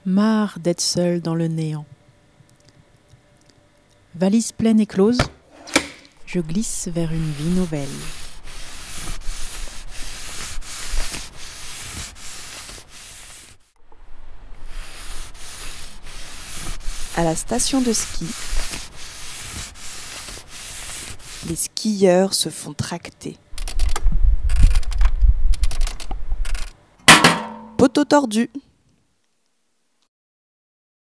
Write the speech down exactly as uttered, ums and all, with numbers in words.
marre d'être seul dans le néant. Valise pleine et close, je glisse vers une vie nouvelle. À la station de ski, les skieurs se font tracter. Poteau tordu.